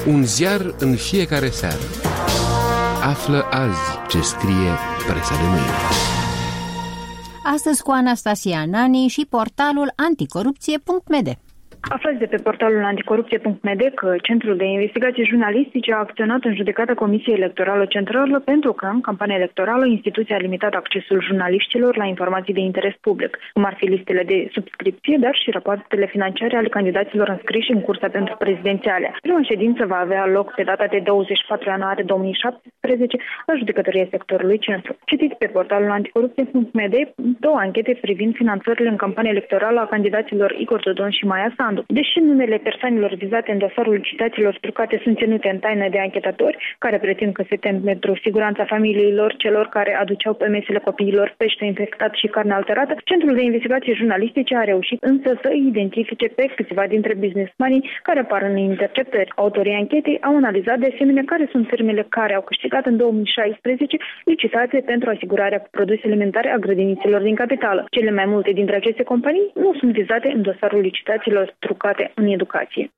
Un ziar în fiecare seară. Află azi ce scrie presa de mâine. Astăzi cu Anastasia Nani și portalul anticorupție.md. Aflați de pe portalul anticorupție.md că Centrul de Investigații Jurnalistice a acționat în judecata Comisiei Electorală Centrală pentru că, în campania electorală, instituția a limitat accesul jurnaliștilor la informații de interes public, cum ar fi listele de subscripție, dar și rapoartele financiare ale candidaților înscriși în cursa pentru prezidențiale. Prima ședință va avea loc pe data de 24 ianuarie 2017 la judecătoria sectorului Centru. Citiți pe portalul anticorupție.md două anchete privind finanțările în campania electorală a candidaților Igor Dodon și Maia Sandu. Deși numele persoanelor vizate în dosarul licitațiilor trucate sunt ținute în taină de anchetatori, care pretind că se tem pentru siguranța familiilor celor care aduceau pe mesele copiilor pește infectat și carne alterată, Centrul de Investigații Jurnalistice a reușit însă să identifice pe câțiva dintre businessmanii care apar în interceptări. Autorii anchetei au analizat de asemenea care sunt firmele care au câștigat în 2016 licitații pentru asigurarea cu produse alimentare a grădiniților din capitală. Cele mai multe dintre aceste companii nu sunt vizate în dosarul licitațiilor trucate în educație.